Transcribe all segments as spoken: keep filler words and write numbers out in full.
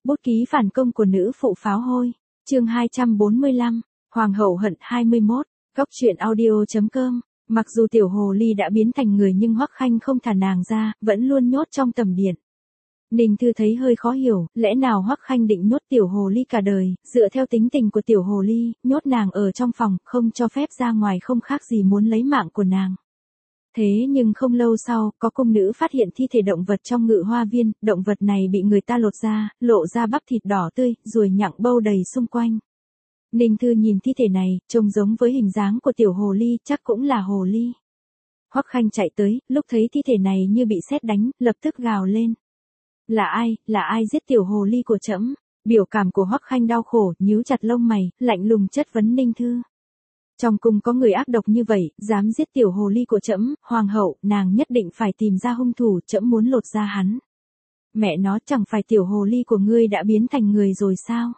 Bút ký phản công của nữ phụ pháo hôi. Chương hai trăm bốn mươi lăm, Hoàng hậu hận hai mươi mốt, Góc truyện audio chấm com. Mặc dù tiểu hồ ly đã biến thành người nhưng Hoắc Khanh không thả nàng ra, vẫn luôn nhốt trong tầm điện. Ninh Thư thấy hơi khó hiểu, lẽ nào Hoắc Khanh định nhốt tiểu hồ ly cả đời, dựa theo tính tình của tiểu hồ ly, nhốt nàng ở trong phòng, không cho phép ra ngoài không khác gì muốn lấy mạng của nàng. Thế nhưng không lâu sau, có cung nữ phát hiện thi thể động vật trong ngự hoa viên, động vật này bị người ta lột ra, lộ ra bắp thịt đỏ tươi, ruồi nhặng bâu đầy xung quanh. Ninh Thư nhìn thi thể này, trông giống với hình dáng của tiểu hồ ly, chắc cũng là hồ ly. Hoắc Khanh chạy tới, lúc thấy thi thể này như bị sét đánh, lập tức gào lên. Là ai, là ai giết tiểu hồ ly của trẫm? Biểu cảm của Hoắc Khanh đau khổ, nhíu chặt lông mày, lạnh lùng chất vấn Ninh Thư. Trong cung có người ác độc như vậy, dám giết tiểu hồ ly của trẫm, hoàng hậu, nàng nhất định phải tìm ra hung thủ, trẫm muốn lột ra hắn. Mẹ nó, chẳng phải tiểu hồ ly của ngươi đã biến thành người rồi sao?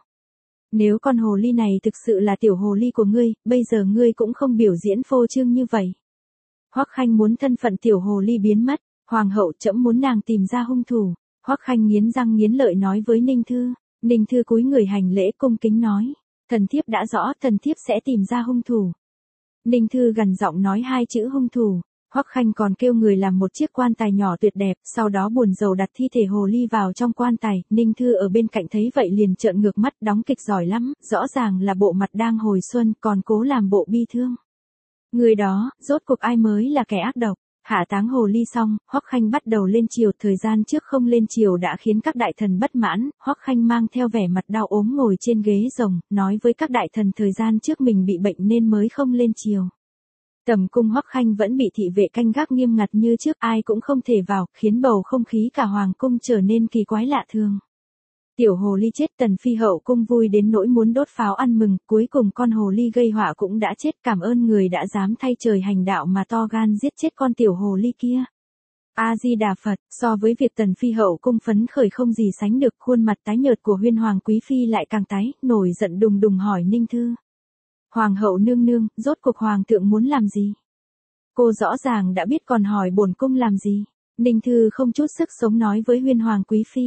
Nếu con hồ ly này thực sự là tiểu hồ ly của ngươi, bây giờ ngươi cũng không biểu diễn phô trương như vậy. Hoắc Khanh muốn thân phận tiểu hồ ly biến mất, hoàng hậu, trẫm muốn nàng tìm ra hung thủ. Hoắc Khanh nghiến răng nghiến lợi nói với Ninh Thư. Ninh Thư cúi người hành lễ cung kính nói. Thần thiếp đã rõ, thần thiếp sẽ tìm ra hung thủ. Ninh Thư gằn giọng nói hai chữ hung thủ. Hoắc Khanh còn kêu người làm một chiếc quan tài nhỏ tuyệt đẹp, sau đó buồn rầu đặt thi thể hồ ly vào trong quan tài. Ninh Thư ở bên cạnh thấy vậy liền trợn ngược mắt, đóng kịch giỏi lắm, rõ ràng là bộ mặt đang hồi xuân, còn cố làm bộ bi thương. Người đó, rốt cuộc ai mới là kẻ ác độc? Hạ táng hồ ly xong, Hoắc Khanh bắt đầu lên triều, thời gian trước không lên triều đã khiến các đại thần bất mãn, Hoắc Khanh mang theo vẻ mặt đau ốm ngồi trên ghế rồng, nói với các đại thần thời gian trước mình bị bệnh nên mới không lên triều. Tầm cung Hoắc Khanh vẫn bị thị vệ canh gác nghiêm ngặt như trước, ai cũng không thể vào, khiến bầu không khí cả hoàng cung trở nên kỳ quái lạ thường. Tiểu hồ ly chết, Tần phi hậu cung vui đến nỗi muốn đốt pháo ăn mừng, cuối cùng con hồ ly gây họa cũng đã chết, cảm ơn người đã dám thay trời hành đạo mà to gan giết chết con tiểu hồ ly kia. A Di Đà Phật, so với việc Tần phi hậu cung phấn khởi không gì sánh được, khuôn mặt tái nhợt của Huyên Hoàng quý phi lại càng tái, nổi giận đùng đùng hỏi Ninh Thư. Hoàng hậu nương nương, rốt cuộc hoàng thượng muốn làm gì? Cô rõ ràng đã biết còn hỏi bổn cung làm gì? Ninh Thư không chút sức sống nói với Huyên Hoàng quý phi.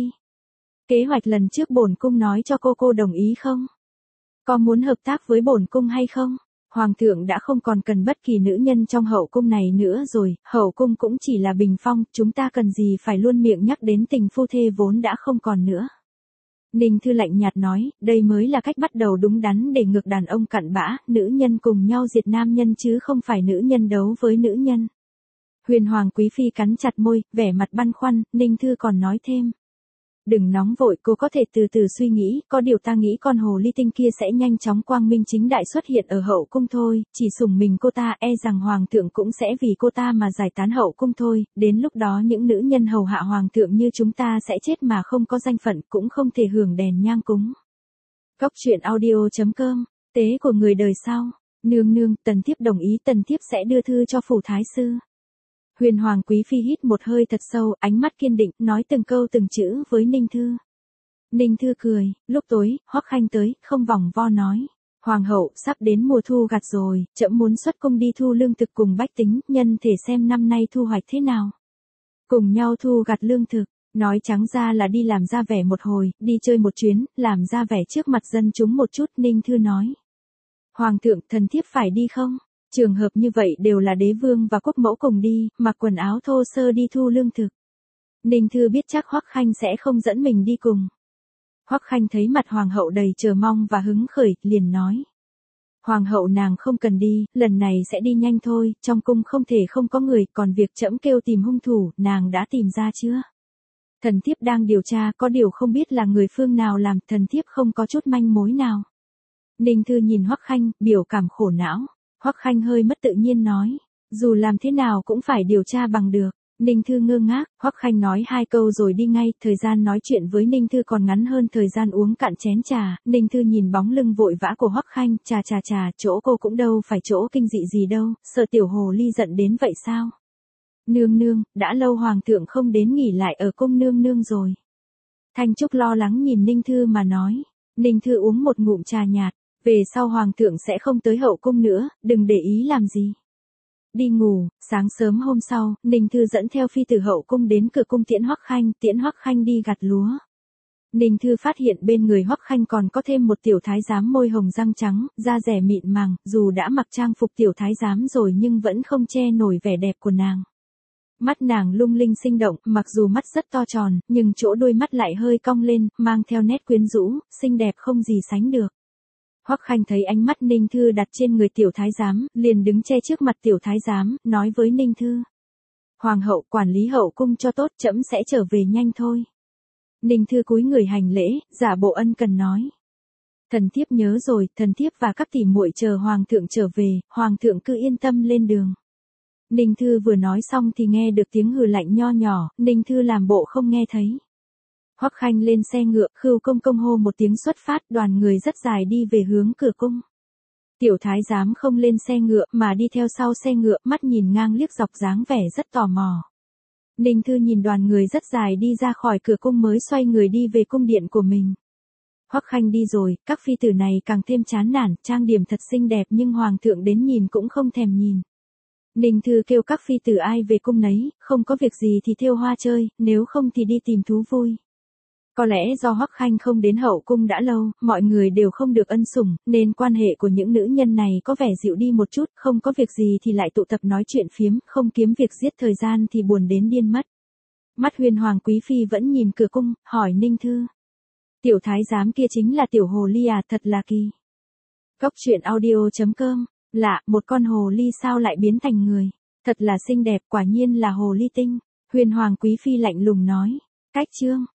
Kế hoạch lần trước bổn cung nói cho cô cô đồng ý không? Có muốn hợp tác với bổn cung hay không? Hoàng thượng đã không còn cần bất kỳ nữ nhân trong hậu cung này nữa rồi, hậu cung cũng chỉ là bình phong, chúng ta cần gì phải luôn miệng nhắc đến tình phu thê vốn đã không còn nữa. Ninh Thư lạnh nhạt nói, đây mới là cách bắt đầu đúng đắn để ngược đàn ông cặn bã, nữ nhân cùng nhau diệt nam nhân chứ không phải nữ nhân đấu với nữ nhân. Huyền Hoàng quý phi cắn chặt môi, vẻ mặt băn khoăn, Ninh Thư còn nói thêm. Đừng nóng vội, cô có thể từ từ suy nghĩ, có điều ta nghĩ con hồ ly tinh kia sẽ nhanh chóng quang minh chính đại xuất hiện ở hậu cung thôi, chỉ sủng mình cô ta, e rằng hoàng thượng cũng sẽ vì cô ta mà giải tán hậu cung thôi, đến lúc đó những nữ nhân hầu hạ hoàng thượng như chúng ta sẽ chết mà không có danh phận, cũng không thể hưởng đèn nhang cúng. Góc truyện audio chấm com, tế của người đời sau. Nương nương, tần thiếp đồng ý, tần thiếp sẽ đưa thư cho phủ thái sư. Huyền Hoàng quý phi hít một hơi thật sâu, ánh mắt kiên định, nói từng câu từng chữ với Ninh Thư. Ninh Thư cười, lúc tối, Hoắc Khanh tới, không vòng vo nói. Hoàng hậu, sắp đến mùa thu gặt rồi, trẫm muốn xuất cung đi thu lương thực cùng bách tính, nhân thể xem năm nay thu hoạch thế nào. Cùng nhau thu gặt lương thực, nói trắng ra là đi làm ra vẻ một hồi, đi chơi một chuyến, làm ra vẻ trước mặt dân chúng một chút, Ninh Thư nói. Hoàng thượng, thần thiếp phải đi không? Trường hợp như vậy đều là đế vương và quốc mẫu cùng đi, mặc quần áo thô sơ đi thu lương thực. Ninh Thư biết chắc Hoắc Khanh sẽ không dẫn mình đi cùng. Hoắc Khanh thấy mặt hoàng hậu đầy chờ mong và hứng khởi, liền nói. Hoàng hậu nàng không cần đi, lần này sẽ đi nhanh thôi, trong cung không thể không có người, còn việc trẫm kêu tìm hung thủ, nàng đã tìm ra chưa? Thần thiếp đang điều tra, có điều không biết là người phương nào làm, thần thiếp không có chút manh mối nào. Ninh Thư nhìn Hoắc Khanh, biểu cảm khổ não. Hoắc Khanh hơi mất tự nhiên nói, dù làm thế nào cũng phải điều tra bằng được. Ninh Thư ngơ ngác, Hoắc Khanh nói hai câu rồi đi ngay, thời gian nói chuyện với Ninh Thư còn ngắn hơn thời gian uống cạn chén trà. Ninh Thư nhìn bóng lưng vội vã của Hoắc Khanh, trà trà trà, chỗ cô cũng đâu phải chỗ kinh dị gì đâu, sợ tiểu hồ ly giận đến vậy sao? Nương nương, đã lâu hoàng thượng không đến nghỉ lại ở cung nương nương rồi. Thanh Trúc lo lắng nhìn Ninh Thư mà nói. Ninh Thư uống một ngụm trà nhạt. Về sau hoàng thượng sẽ không tới hậu cung nữa, đừng để ý làm gì. Đi ngủ, sáng sớm hôm sau, Ninh Thư dẫn theo phi tử hậu cung đến cửa cung tiễn Hoắc Khanh, tiễn Hoắc Khanh đi gặt lúa. Ninh Thư phát hiện bên người Hoắc Khanh còn có thêm một tiểu thái giám môi hồng răng trắng, da rẻ mịn màng, dù đã mặc trang phục tiểu thái giám rồi nhưng vẫn không che nổi vẻ đẹp của nàng. Mắt nàng lung linh sinh động, mặc dù mắt rất to tròn, nhưng chỗ đôi mắt lại hơi cong lên, mang theo nét quyến rũ, xinh đẹp không gì sánh được. Hoắc Khanh thấy ánh mắt Ninh Thư đặt trên người tiểu thái giám, liền đứng che trước mặt tiểu thái giám, nói với Ninh Thư. Hoàng hậu, quản lý hậu cung cho tốt, trẫm sẽ trở về nhanh thôi. Ninh Thư cúi người hành lễ, giả bộ ân cần nói. Thần thiếp nhớ rồi, thần thiếp và các tỷ muội chờ hoàng thượng trở về, hoàng thượng cứ yên tâm lên đường. Ninh Thư vừa nói xong thì nghe được tiếng hừ lạnh nho nhỏ, Ninh Thư làm bộ không nghe thấy. Hoắc Khanh lên xe ngựa, Khưu công công hô một tiếng xuất phát, đoàn người rất dài đi về hướng cửa cung. Tiểu thái giám không lên xe ngựa mà đi theo sau xe ngựa, mắt nhìn ngang liếc dọc dáng vẻ rất tò mò. Ninh Thư nhìn đoàn người rất dài đi ra khỏi cửa cung mới xoay người đi về cung điện của mình. Hoắc Khanh đi rồi, các phi tử này càng thêm chán nản, trang điểm thật xinh đẹp nhưng hoàng thượng đến nhìn cũng không thèm nhìn. Ninh Thư kêu các phi tử ai về cung nấy, không có việc gì thì thêu hoa chơi, nếu không thì đi tìm thú vui. Có lẽ do Hoắc Khanh không đến hậu cung đã lâu, mọi người đều không được ân sủng, nên quan hệ của những nữ nhân này có vẻ dịu đi một chút, không có việc gì thì lại tụ tập nói chuyện phiếm, không kiếm việc giết thời gian thì buồn đến điên mất. Mắt Huyền Hoàng quý phi vẫn nhìn cửa cung, hỏi Ninh Thư. Tiểu thái giám kia chính là tiểu hồ ly à, thật là kỳ. Góc truyện audio chấm com, lạ, một con hồ ly sao lại biến thành người, thật là xinh đẹp, quả nhiên là hồ ly tinh. Huyền Hoàng quý phi lạnh lùng nói. Cách chương